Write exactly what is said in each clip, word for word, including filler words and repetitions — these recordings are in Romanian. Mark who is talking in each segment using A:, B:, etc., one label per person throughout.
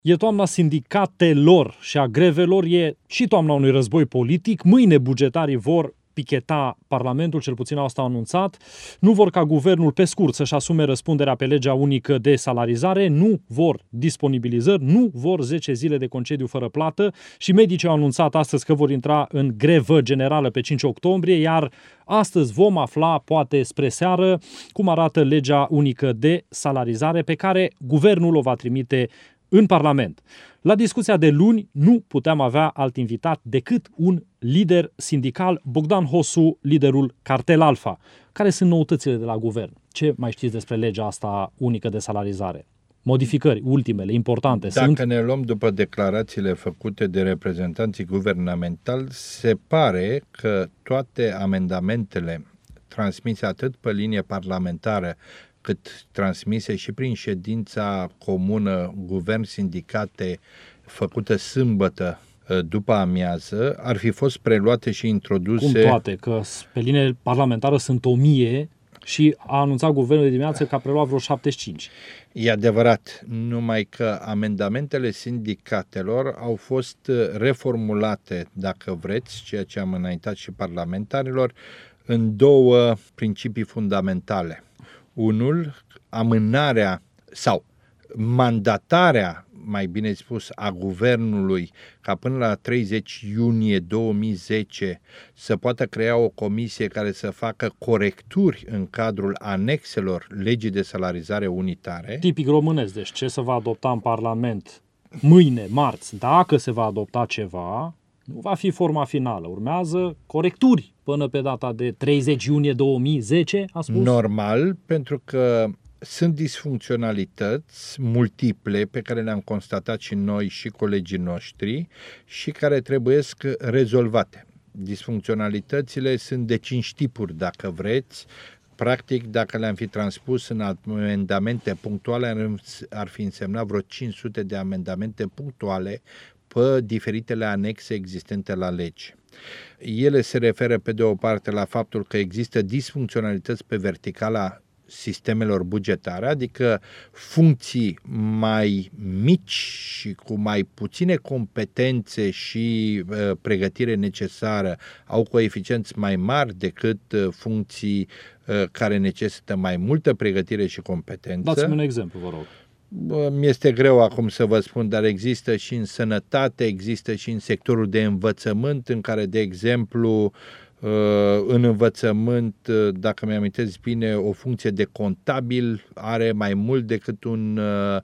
A: E toamna sindicatelor și a grevelor, e și toamna unui război politic. Mâine bugetarii vor picheta Parlamentul, cel puțin asta au anunțat. Nu vor ca guvernul pe scurt să-și asume răspunderea pe legea unică de salarizare, nu vor disponibilizări, nu vor zece zile de concediu fără plată și medicii au anunțat astăzi că vor intra în grevă generală pe cinci octombrie, iar astăzi vom afla, poate spre seară, cum arată legea unică de salarizare pe care guvernul o va trimite în Parlament. La discuția de luni nu puteam avea alt invitat decât un lider sindical, Bogdan Hosu, liderul Cartel Alfa. Care sunt noutățile de la guvern? Ce mai știți despre legea asta unică de salarizare? Modificări, ultimele, importante.
B: Dacă
A: sunt...
B: ne luăm după declarațiile făcute de reprezentanții guvernamentali, se pare că toate amendamentele transmise atât pe linie parlamentară, cât transmise și prin ședința comună guvern-sindicate făcută sâmbătă după amiază, ar fi fost preluate și introduse...
A: Cum toate? Că pe linie parlamentară sunt o mie și a anunțat guvernul de dimineață că a preluat vreo șaptezeci și cinci.
B: E adevărat, numai că amendamentele sindicatelor au fost reformulate, dacă vreți, ceea ce am înaintat și parlamentarilor, în două principii fundamentale. Unul, amânarea sau mandatarea, mai bine spus, a guvernului ca până la treizeci iunie două mii zece să poată crea o comisie care să facă corecturi în cadrul anexelor legii de salarizare unitare.
A: Tipic românesc, deci ce se va adopta în Parlament mâine, marți, dacă se va adopta ceva, nu va fi forma finală. Urmează corecturi până pe data de treizeci iunie două mii zece, a spus?
B: Normal, pentru că sunt disfuncționalități multiple pe care le-am constatat și noi și colegii noștri și care trebuie rezolvate. Disfuncționalitățile sunt de cinci tipuri, dacă vreți. Practic, dacă le-am fi transpus în amendamente punctuale, ar fi însemnat vreo cinci sute de amendamente punctuale pe diferitele anexe existente la lege. Ele se referă pe de o parte la faptul că există disfuncționalități pe verticala sistemelor bugetare, adică funcții mai mici și cu mai puține competențe și uh, pregătire necesară au coeficienți mai mari decât uh, funcții uh, care necesită mai multă pregătire și competență.
A: Dați-mi un exemplu, vă rog.
B: Mi-este greu acum să vă spun, dar există și în sănătate, există și în sectorul de învățământ, în care, de exemplu, în învățământ, dacă mi-amintesc bine, o funcție de contabil are mai mult decât un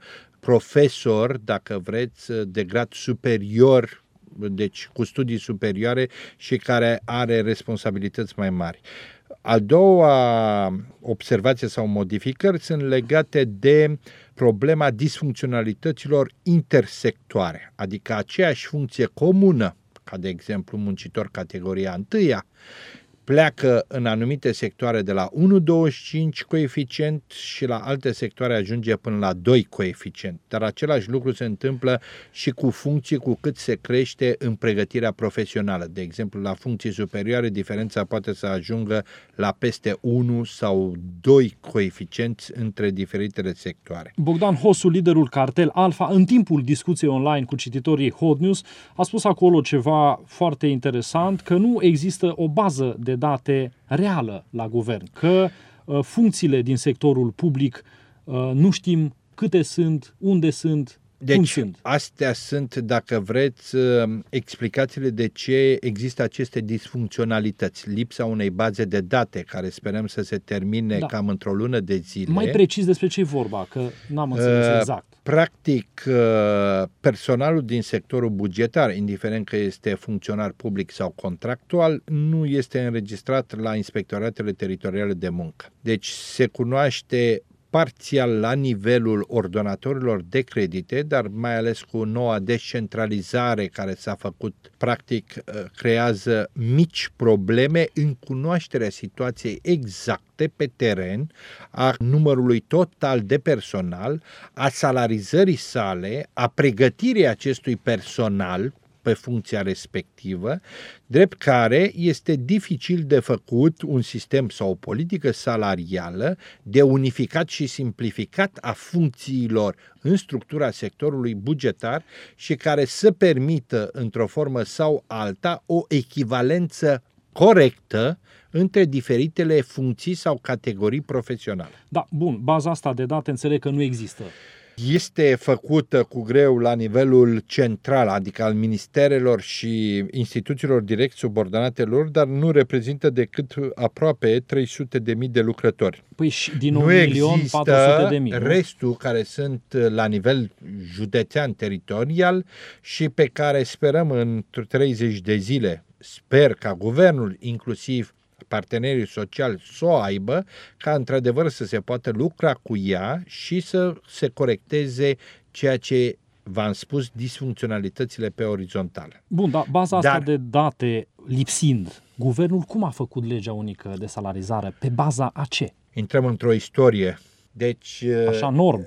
B: profesor, dacă vreți, de grad superior, deci cu studii superioare și care are responsabilități mai mari. A doua observație sau modificări sunt legate de problema disfuncționalităților intersectoare, adică aceeași funcție comună, ca de exemplu muncitor categoria întâia, pleacă în anumite sectoare de la unu virgulă douăzeci și cinci coeficient și la alte sectoare ajunge până la doi coeficient. Dar același lucru se întâmplă și cu funcții cu cât se crește în pregătirea profesională. De exemplu, la funcții superioare, diferența poate să ajungă la peste unu sau doi coeficienți între diferitele sectoare.
A: Bogdan Hosu, liderul Cartel Alfa, în timpul discuției online cu cititorii Hot News, a spus acolo ceva foarte interesant, că nu există o bază de date reală la guvern, că uh, funcțiile din sectorul public uh, nu știm câte sunt, unde sunt,
B: deci,
A: cum sunt.
B: Astea sunt, dacă vreți, explicațiile de ce există aceste disfuncționalități. Lipsa unei baze de date, care sperăm să se termine da. cam într-o lună de zile.
A: Mai precis despre ce e vorba, că n-am înțeles uh, exact.
B: Practic, personalul din sectorul bugetar, indiferent că este funcționar public sau contractual, nu este înregistrat la inspectoratele teritoriale de muncă. Deci se cunoaște parțial la nivelul ordonatorilor de credite, dar mai ales cu noua descentralizare care s-a făcut, practic creează mici probleme în cunoașterea situației exacte pe teren, a numărului total de personal, a salarizării sale, a pregătirii acestui personal pe funcția respectivă, drept care este dificil de făcut un sistem sau o politică salarială de unificat și simplificat a funcțiilor în structura sectorului bugetar și care să permită, într-o formă sau alta, o echivalență corectă între diferitele funcții sau categorii profesionale.
A: Da, bun, baza asta de date înțeleg că nu există.
B: Este făcută cu greu la nivelul central, adică al ministerelor și instituțiilor direct subordonate lor, dar nu reprezintă decât aproape trei sute de mii de lucrători.
A: Păi și din un milion patru sute de mii.
B: Nu există restul care sunt la nivel județean teritorial și pe care sperăm în treizeci de zile, sper ca guvernul, inclusiv partenerii sociali, să o aibă, ca într-adevăr să se poată lucra cu ea și să se corecteze ceea ce v-am spus, disfuncționalitățile pe orizontală.
A: Bun, dar baza
B: Dar,
A: asta de date lipsind, guvernul cum a făcut legea unică de salarizare? Pe baza a ce?
B: Intrăm într-o istorie. Deci,
A: așa, norm.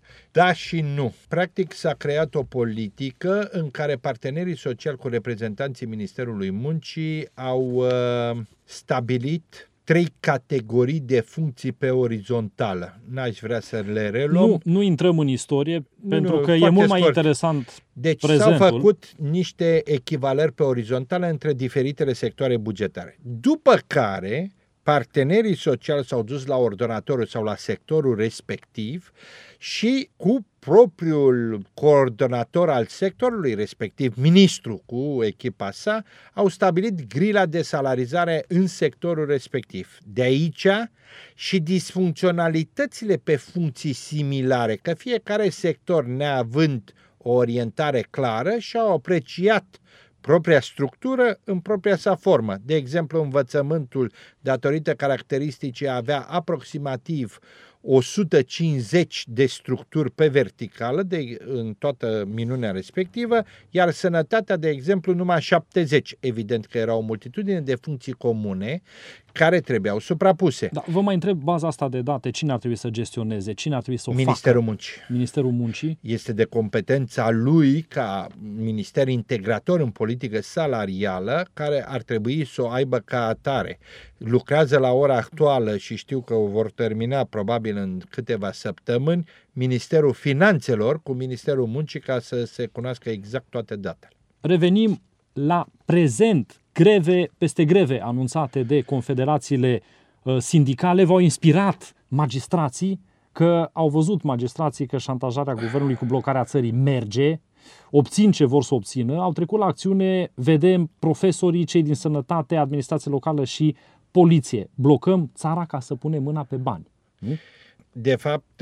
B: Da și nu. Practic s-a creat o politică în care partenerii sociali cu reprezentanții Ministerului Muncii au uh, stabilit trei categorii de funcții pe orizontală. N-aș vrea să le reluăm.
A: Nu, nu intrăm în istorie,
B: nu,
A: pentru
B: nu,
A: că e mult mai
B: scurt.
A: interesant
B: Deci
A: prezentul.
B: s-au făcut niște echivalări pe orizontală între diferitele sectoare bugetare. După care partenerii sociali s-au dus la ordonatorul sau la sectorul respectiv și cu propriul coordonator al sectorului respectiv, ministru cu echipa sa, au stabilit grila de salarizare în sectorul respectiv. De aici și disfuncționalitățile pe funcții similare, că fiecare sector, neavând o orientare clară, și-au apreciat propria structură în propria sa formă. De exemplu, învățământul, datorită caracteristicii, avea aproximativ o sută cincizeci de structuri pe verticală de, în toată minunea respectivă, iar sănătatea, de exemplu, numai șaptezeci. Evident că era o multitudine de funcții comune care trebuiau suprapuse.
A: Da, vă mai întreb, baza asta de date, cine ar trebui să gestioneze, cine ar trebui să o
B: Ministerul
A: facă?
B: Muncii.
A: Ministerul Muncii.
B: Este de competența lui ca minister integrator în politică salarială, care ar trebui să o aibă ca atare. Lucrează la ora actuală și știu că o vor termina probabil în câteva săptămâni Ministerul Finanțelor cu Ministerul Muncii, ca să se cunoască exact toate datele.
A: Revenim la prezent. Greve peste greve anunțate de confederațiile sindicale v-au inspirat magistrații, că au văzut magistrații că șantajarea guvernului cu blocarea țării merge, obțin ce vor să obțină, au trecut la acțiune, vedem profesorii, cei din sănătate, administrație locală și poliție. Blocăm țara ca să punem mâna pe bani. Nu?
B: De fapt,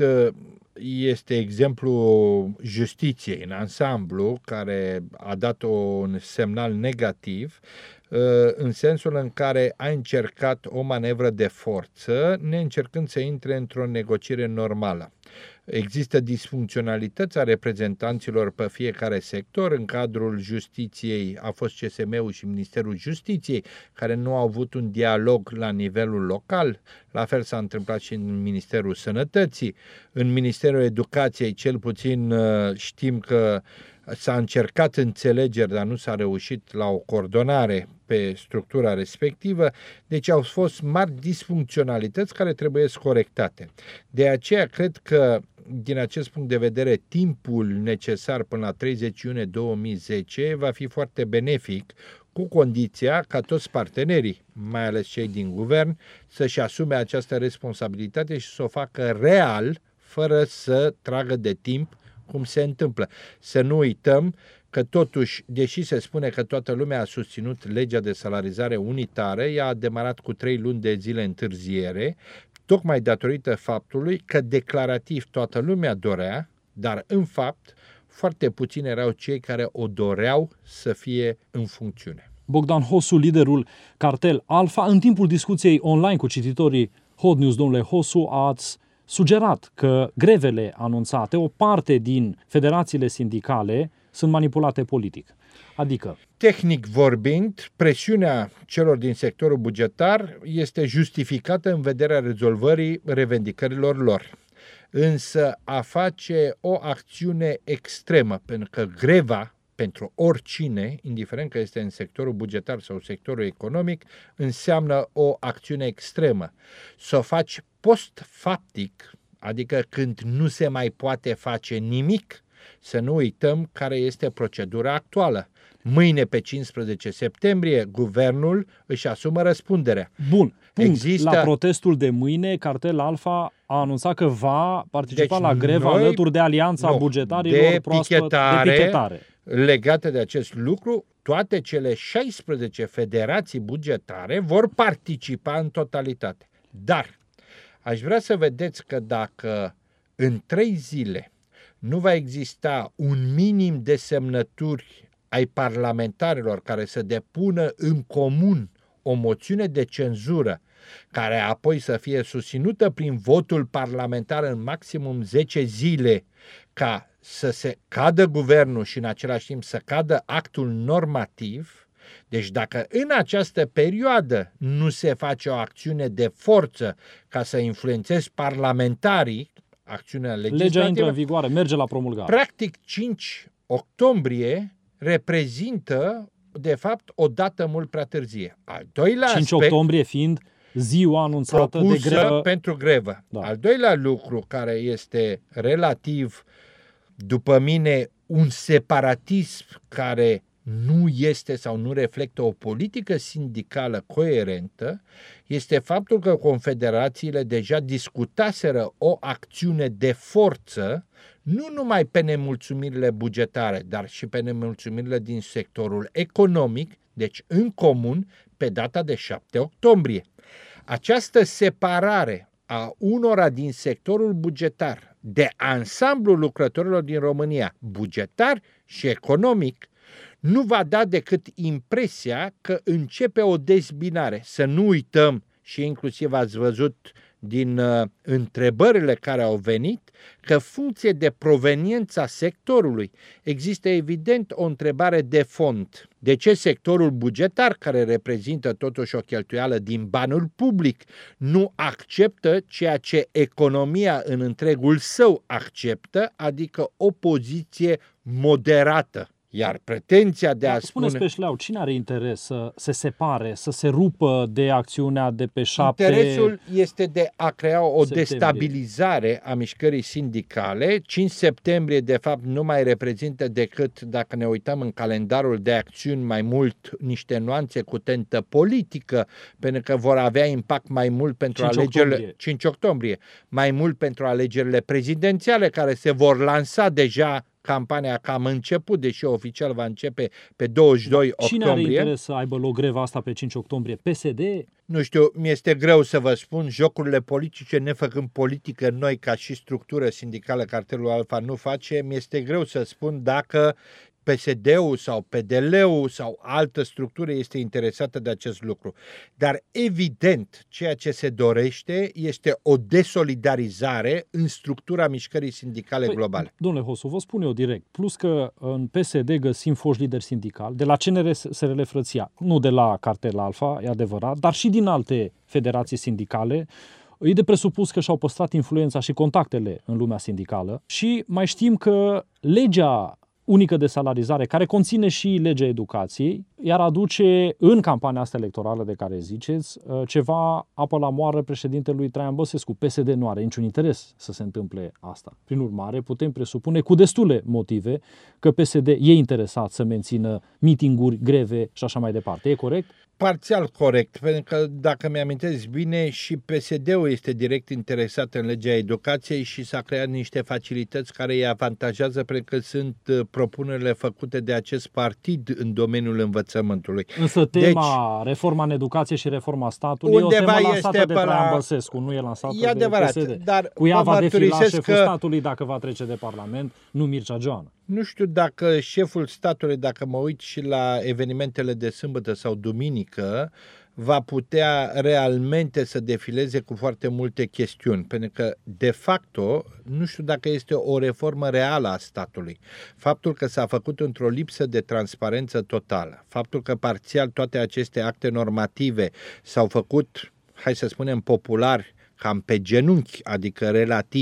B: este exemplu justiției în ansamblu, care a dat un semnal negativ, în sensul în care a încercat o manevră de forță, neîncercând să intre într-o negociere normală. Există disfuncționalități a reprezentanților pe fiecare sector. În cadrul justiției a fost C S M-ul și Ministerul Justiției, care nu au avut un dialog la nivelul local. La fel s-a întâmplat și în Ministerul Sănătății. În Ministerul Educației, cel puțin, știm că s-a încercat înțelegeri, dar nu s-a reușit la o coordonare pe structura respectivă, deci au fost mari disfuncționalități care trebuie corectate. De aceea cred că, din acest punct de vedere, timpul necesar până la treizeci iunie două mii zece va fi foarte benefic, cu condiția ca toți partenerii, mai ales cei din guvern, să-și asume această responsabilitate și să o facă real, fără să tragă de timp, cum se întâmplă. Să nu uităm că totuși, deși se spune că toată lumea a susținut legea de salarizare unitară, ea a demarat cu trei luni de zile întârziere, tocmai datorită faptului că declarativ toată lumea dorea, dar în fapt foarte puțini erau cei care o doreau să fie în funcțiune.
A: Bogdan Hosu, liderul cartel Alfa, în timpul discuției online cu cititorii Hot News, domnule Hosu, ați sugerat că grevele anunțate, o parte din federațiile sindicale, sunt manipulate politic. Adică,
B: tehnic vorbind, presiunea celor din sectorul bugetar este justificată în vederea rezolvării revendicărilor lor. Însă a face o acțiune extremă, pentru că greva pentru oricine, indiferent că este în sectorul bugetar sau sectorul economic, înseamnă o acțiune extremă. Să o faci post-faptic, adică când nu se mai poate face nimic, să nu uităm care este procedura actuală. Mâine, pe cincisprezece septembrie, guvernul își asumă răspunderea.
A: Bun, punct.
B: Există...
A: La protestul de mâine, Cartel Alfa a anunțat că va participa
B: deci
A: la grevă
B: noi,
A: alături de Alianța
B: nu,
A: Bugetarilor
B: de
A: proaspăt,
B: pichetare,
A: de pichetare.
B: Legate de acest lucru, toate cele șaisprezece federații bugetare vor participa în totalitate. Dar aș vrea să vedeți că dacă în trei zile nu va exista un minim de semnături ai parlamentarilor care să depună în comun o moțiune de cenzură, care apoi să fie susținută prin votul parlamentar în maximum zece zile, ca să se cadă guvernul și în același timp să cadă actul normativ. Deci dacă în această perioadă nu se face o acțiune de forță ca să influențezi parlamentarii, acțiunea legislativă,
A: legea intră în vigoare, merge la promulgare.
B: Practic cinci octombrie reprezintă de fapt o dată mult prea târzie. Al doilea
A: cinci
B: aspect,
A: octombrie fiind ziua anunțată de grevă.
B: pentru grevă. Da. Al doilea lucru care este relativ, după mine, un separatism care nu este sau nu reflectă o politică sindicală coerentă, este faptul că confederațiile deja discutaseră o acțiune de forță, nu numai pe nemulțumirile bugetare, dar și pe nemulțumirile din sectorul economic, deci în comun, pe data de șapte octombrie. Această separare a unora din sectorul bugetar de ansamblul lucrătorilor din România, bugetar și economic, nu va da decât impresia că începe o dezbinare. Să nu uităm, și inclusiv ați văzut din uh, întrebările care au venit, că funcție de proveniența sectorului există evident o întrebare de fond. De ce sectorul bugetar, care reprezintă totuși o cheltuială din banul public, nu acceptă ceea ce economia în întregul său acceptă, adică o poziție moderată? Iar pretenția de a
A: spune... Spuneți pe șleau, cine are interes să se separe, să se rupă de acțiunea de pe șapte
B: Interesul este de a crea o
A: septembrie.
B: destabilizare a mișcării sindicale. cinci septembrie, de fapt, nu mai reprezintă decât, dacă ne uităm în calendarul de acțiuni, mai mult niște nuanțe cu tentă politică, pentru că vor avea impact mai mult pentru alegerile...
A: octombrie.
B: cinci octombrie. Mai mult pentru alegerile prezidențiale, care se vor lansa deja. Campania cam început, deși oficial va începe pe douăzeci și doi octombrie.
A: Cine are interes să aibă loc greva asta pe cinci octombrie? P S D?
B: Nu știu, mi-este greu să vă spun, jocurile politice, nefăcând politică noi ca și structură sindicală, Cartelul Alfa nu face, mi-este greu să spun dacă P S D-ul sau P D L-ul sau altă structură este interesată de acest lucru. Dar evident, ceea ce se dorește este o desolidarizare în structura mișcării sindicale
A: păi,
B: globale.
A: Domnule Hosu, vă spun eu direct, plus că în P S D găsim foști lideri sindicali, de la C N R S R L Frăția, nu de la Cartel Alfa, e adevărat, dar și din alte federații sindicale. E de presupus că și-au păstrat influența și contactele în lumea sindicală și mai știm că legea unică de salarizare, care conține și legea educației, iar aduce în campania asta electorală de care ziceți ceva apă la moară președintelui Traian Băsescu. P S D nu are niciun interes să se întâmple asta. Prin urmare, putem presupune cu destule motive că P S D e interesat să mențină mitinguri, greve și așa mai departe. E corect?
B: Parțial corect, pentru că dacă mi-amintesc bine, și P S D-ul este direct interesat în legea educației și s-a creat niște facilități care îi avantajează, pentru că sunt propunerile făcute de acest partid în domeniul învățământului.
A: Însă tema, deci, reforma în educație și reforma statului, e o temă lansată de Traian Băsescu, nu e lansată
B: e adevărat,
A: de P S D.
B: Dar
A: cu ea va defila șeful
B: că...
A: statului dacă va trece de Parlament, nu Mircea Joana.
B: Nu știu dacă șeful statului, dacă mă uit și la evenimentele de sâmbătă sau duminică, va putea realmente să defileze cu foarte multe chestiuni, pentru că, de facto, nu știu dacă este o reformă reală a statului. Faptul că s-a făcut într-o lipsă de transparență totală, faptul că parțial toate aceste acte normative s-au făcut, hai să spunem popular, cam pe genunchi, adică relativ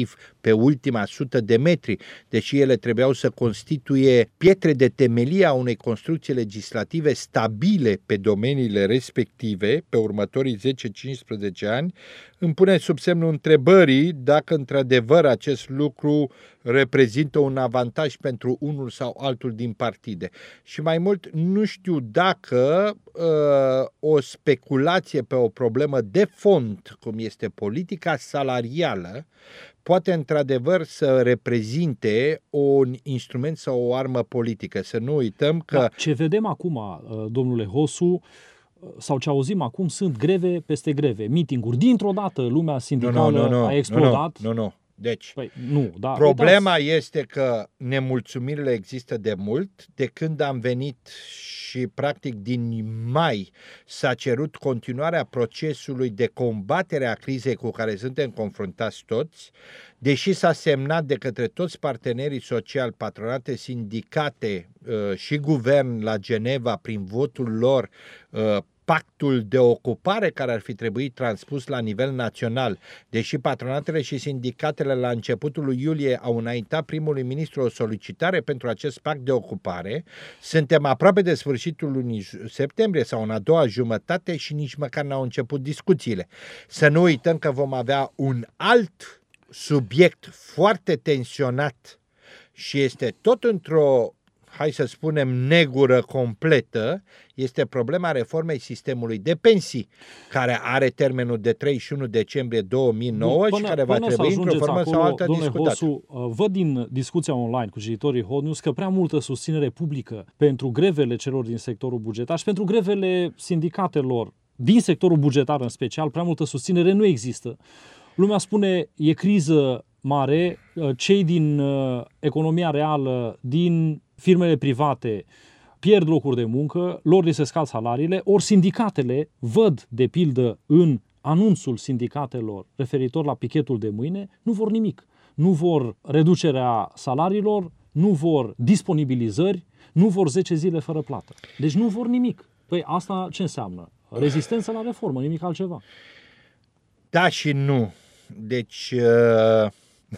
B: pe ultima sută de metri, deși ele trebuiau să constituie pietre de temelie a unei construcții legislative stabile pe domeniile respective pe următorii zece cincisprezece ani, îmi pune sub semnul întrebării dacă într-adevăr acest lucru reprezintă un avantaj pentru unul sau altul din partide. Și mai mult, nu știu dacă uh, o speculație pe o problemă de fond, cum este politica salarială, poate într-adevăr să reprezinte un instrument sau o armă politică. Să nu uităm că...
A: Da, ce vedem acum, domnule Hosu, sau ce auzim acum, sunt greve peste greve, mitinguri. Dintr-o dată lumea sindicală
B: nu, nu, nu,
A: a explodat.
B: Nu, nu, nu. Deci,
A: păi, nu, da,
B: problema
A: uitați.
B: este că nemulțumirile există de mult, de când am venit și practic din mai s-a cerut continuarea procesului de combatere a crizei cu care suntem confruntați toți, deși s-a semnat de către toți partenerii sociali, patronate, sindicate uh, și guvern la Geneva prin votul lor, uh, pactul de ocupare care ar fi trebuit transpus la nivel național, deși patronatele și sindicatele la începutul lui iulie au înaintat primului ministru o solicitare pentru acest pact de ocupare, suntem aproape de sfârșitul lunii septembrie sau în a doua jumătate și nici măcar n-au început discuțiile. Să nu uităm că vom avea un alt subiect foarte tensionat și este tot într-o, hai să spunem, negură completă, este problema reformei sistemului de pensii, care are termenul de treizeci și unu decembrie două mii nouă până, și care va trebui într-o formă acolo, sau alta discutată.
A: Hosu, văd din discuția online cu cititorii Hot News că prea multă susținere publică pentru grevele celor din sectorul bugetar și pentru grevele sindicatelor din sectorul bugetar în special, prea multă susținere nu există. Lumea spune, e criză mare, cei din uh, economia reală, din firmele private pierd locuri de muncă, lor li se scad salariile, ori sindicatele văd, de pildă, în anunțul sindicatelor referitor la pichetul de mâine, nu vor nimic. Nu vor reducerea salariilor, nu vor disponibilizări, nu vor zece zile fără plată. Deci nu vor nimic. Păi asta ce înseamnă? Rezistență la reformă, nimic altceva.
B: Da și nu. Deci, uh,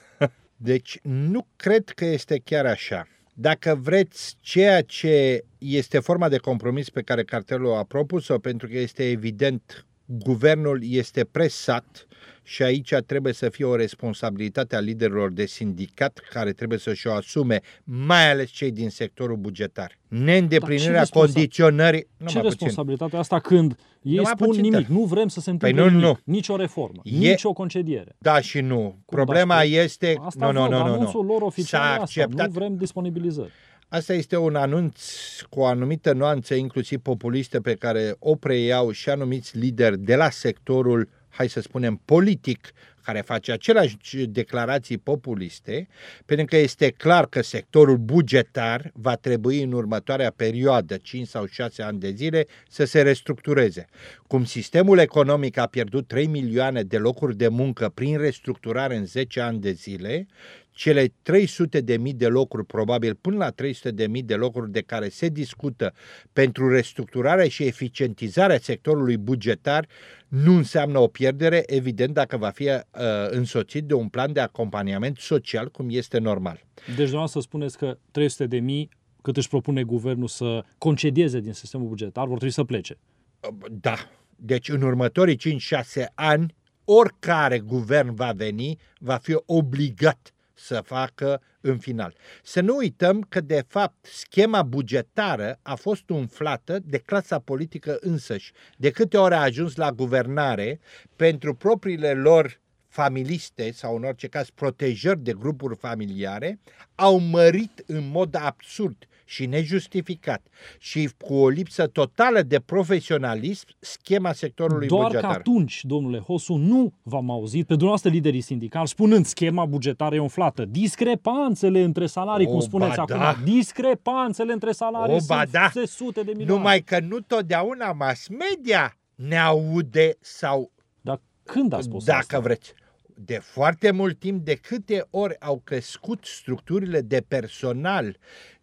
B: deci nu cred că este chiar așa. Dacă vreți, ceea ce este forma de compromis pe care cartelul a propus-o, pentru că este evident, guvernul este presat și aici trebuie să fie o responsabilitate a liderilor de sindicat care trebuie să-și o asume, mai ales cei din sectorul bugetar. Neîndeplinirea condiționării...
A: Ce responsabilitate asta când ei spun
B: puțin,
A: nimic, nu vrem să se întâmple
B: păi nu,
A: nimic,
B: nu.
A: nici o reformă,
B: E...
A: nici o concediere.
B: Da și nu.
A: Cum
B: Problema
A: da,
B: este...
A: Asta
B: nu, nu, nu, nu,
A: anunțul lor oficial
B: S-a
A: asta,
B: acceptat...
A: nu vrem disponibilizări.
B: Asta este un anunț cu o anumită nuanță, inclusiv populistă, pe care o preiau și anumiți lideri de la sectorul, hai să spunem, politic, care face aceleași declarații populiste, pentru că este clar că sectorul bugetar va trebui în următoarea perioadă, cinci sau șase ani de zile, să se restructureze. Cum sistemul economic a pierdut trei milioane de locuri de muncă prin restructurare în zece ani de zile, cele trei sute de mii de locuri, probabil până la trei sute de mii de locuri de care se discută pentru restructurarea și eficientizarea sectorului bugetar, nu înseamnă o pierdere, evident, dacă va fi uh, însoțit de un plan de acompaniament social, cum este normal.
A: Deci, dumneavoastră, spuneți că trei sute de mii, cât își propune guvernul să concedieze din sistemul bugetar, vor trebui să plece.
B: Da. Deci, în următorii cinci șase ani, oricare guvern va veni, va fi obligat să facă în final. Să nu uităm că, de fapt, schema bugetară a fost umflată de clasa politică însăși. De câte ori a ajuns la guvernare, pentru propriile lor familiste sau, în orice caz, protejări de grupuri familiare, au mărit în mod absurd și nejustificat și cu o lipsă totală de profesionalism schema sectorului
A: Doar
B: bugetar.
A: Doar că atunci, domnule Hosu, nu v-am auzit pe dumneavoastră liderii sindicali spunând schema bugetară e umflată. Discrepanțele între salarii,
B: o,
A: cum spuneți
B: da.
A: acum, discrepanțele între salarii
B: o,
A: sunt
B: da.
A: sute de milioane.
B: Numai că nu totdeauna mass media ne aude sau...
A: Dar când a spus
B: Dacă
A: asta?
B: vreți. De foarte mult timp, de câte ori au crescut structurile de personal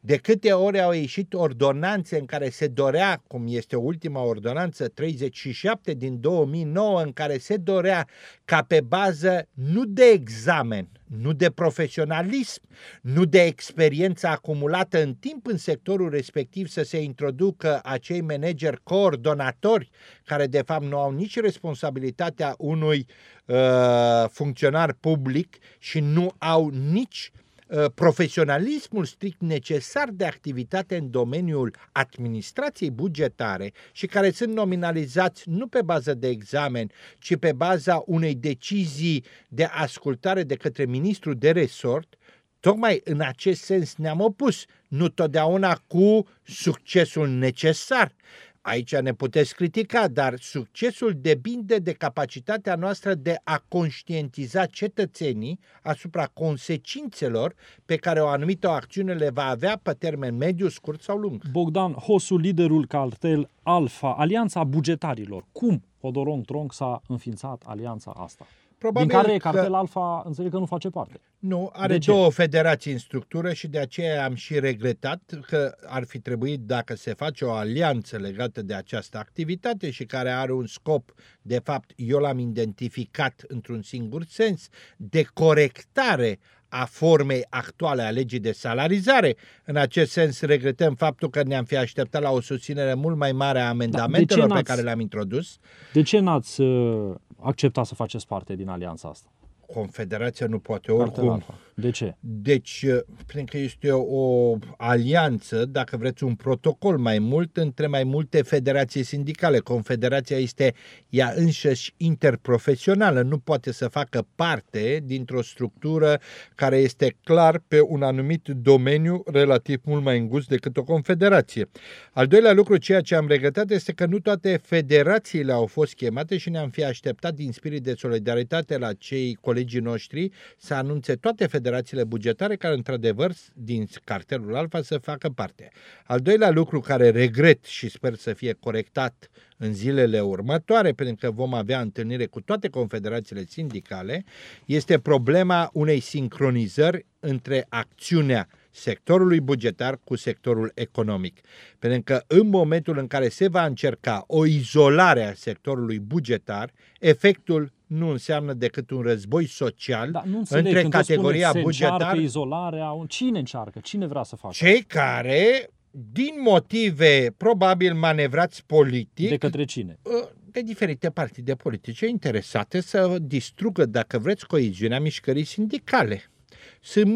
B: De câte ori au ieșit ordonanțe în care se dorea, cum este ultima ordonanță treizeci și șapte din două mii nouă, în care se dorea ca pe bază nu de examen, nu de profesionalism, nu de experiență acumulată în timp în sectorul respectiv să se introducă acei manageri coordonatori care de fapt nu au nici responsabilitatea unui uh, funcționar public și nu au nici profesionalismul strict necesar de activitate în domeniul administrației bugetare și care sunt nominalizați nu pe bază de examen, ci pe baza unei decizii de ascultare de către ministrul de resort. Tocmai în acest sens ne-am opus, nu totdeauna cu succesul necesar. Aici ne puteți critica, dar succesul depinde de capacitatea noastră de a conștientiza cetățenii asupra consecințelor pe care o anumită acțiune le va avea pe termen mediu, scurt sau lung.
A: Bogdan Hosu, liderul cartel Alfa, Alianța Bugetarilor. Cum Hodorong Tronc s-a înființat alianța asta? Probabil din care cartel că... Alfa înțeleg că nu face parte.
B: Nu, are două federații în structură și de aceea am și regretat că ar fi trebuit, dacă se face o alianță legată de această activitate și care are un scop, de fapt eu l-am identificat într-un singur sens, de corectare a formei actuale a legii de salarizare. În acest sens regretăm faptul că ne-am fi așteptat la o susținere mult mai mare a amendamentelor da, pe care le-am introdus.
A: De ce n-ați uh, acceptat să faceți parte din alianța asta?
B: Confederația nu poate oricum.
A: De ce?
B: Deci, pentru că este o alianță, dacă vreți un protocol mai mult, între mai multe federații sindicale. Confederația este ea însăși interprofesională, nu poate să facă parte dintr-o structură care este clar pe un anumit domeniu relativ mult mai îngust decât o confederație. Al doilea lucru, ceea ce am regretat, este că nu toate federațiile au fost chemate și ne-am fi așteptat din spirit de solidaritate la cei colegii noștri să anunțe toate federațiile bugetare care într-adevăr din cartelul Alfa să facă parte. Al doilea lucru care regret și sper să fie corectat în zilele următoare, pentru că vom avea întâlnire cu toate confederațiile sindicale, este problema unei sincronizări între acțiunea sectorului bugetar cu sectorul economic. Pentru că în momentul în care se va încerca o izolare a sectorului bugetar, efectul nu înseamnă decât un război social
A: da, nu
B: între categoria bugetară.
A: Izolarea, cine încearcă? Cine vrea să facă?
B: Cei care, din motive probabil manevrați politic...
A: De către cine?
B: De diferite partide politice interesate să distrugă, dacă vreți, coeziunea mișcării sindicale. Sunt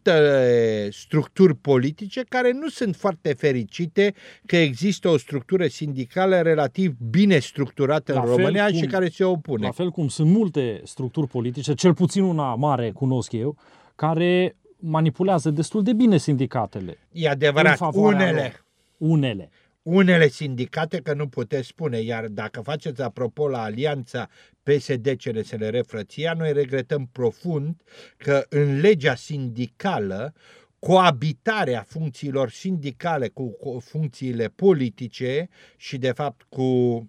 B: multe structuri politice care nu sunt foarte fericite că există o structură sindicală relativ bine structurată la în România cum, și care se opune.
A: La fel cum sunt multe structuri politice, cel puțin una mare cunosc eu, care manipulează destul de bine sindicatele.
B: E adevărat, unele.
A: Lor. Unele.
B: Unele sindicate, că nu puteți spune, iar dacă faceți apropo la alianța P S D C N S L R Frăția, noi regretăm profund că în legea sindicală coabitarea funcțiilor sindicale cu funcțiile politice și de fapt cu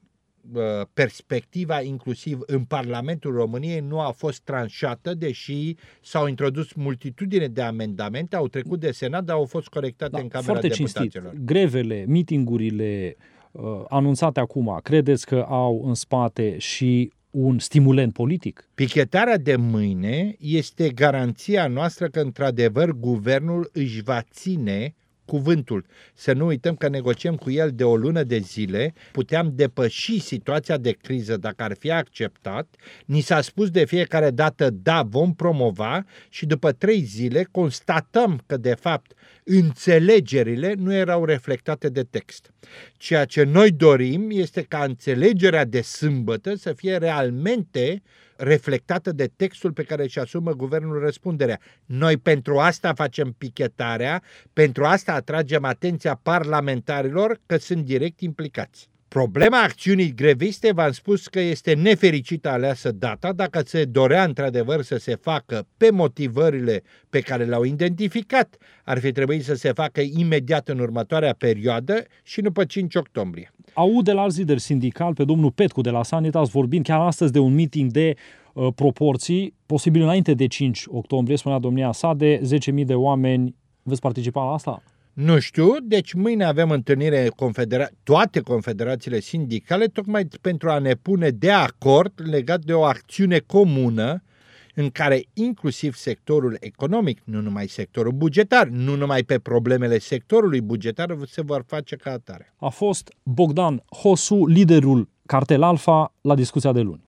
B: perspectiva inclusiv în Parlamentul României nu a fost tranșată, deși s-au introdus multitudine de amendamente, au trecut de Senat, dar au fost corectate da, în Camera Deputaților.
A: Cinstit, grevele, mitingurile uh, anunțate acum, credeți că au în spate și un stimulent politic?
B: Pichetarea de mâine este garanția noastră că într-adevăr guvernul își va ține cuvântul. Să nu uităm că negociem cu el de o lună de zile, puteam depăși situația de criză dacă ar fi acceptat, ni s-a spus de fiecare dată da, vom promova și după trei zile constatăm că de fapt înțelegerile nu erau reflectate de text. Ceea ce noi dorim este ca înțelegerea de sâmbătă să fie realmente reflectată de textul pe care își asumă guvernul răspunderea. Noi pentru asta facem pichetarea, pentru asta atragem atenția parlamentarilor că sunt direct implicați. Problema acțiunii greviste, v-am spus că este nefericită aleasă data, dacă se dorea într-adevăr să se facă pe motivările pe care le-au identificat, ar fi trebuit să se facă imediat în următoarea perioadă și nu pe cinci octombrie.
A: Aud de la alți lideri sindicali, pe domnul Petcu de la Sanitas, vorbind chiar astăzi de un meeting de uh, proporții, posibil înainte de cinci octombrie, spunea domnia sa, de zece mii de oameni. Veți participa la asta?
B: Nu știu, deci mâine avem întâlnire confedera- toate confederațiile sindicale tocmai pentru a ne pune de acord legat de o acțiune comună în care inclusiv sectorul economic, nu numai sectorul bugetar, nu numai pe problemele sectorului bugetar se vor face ca atare.
A: A fost Bogdan Hosu, liderul Cartel Alfa, la discuția de luni.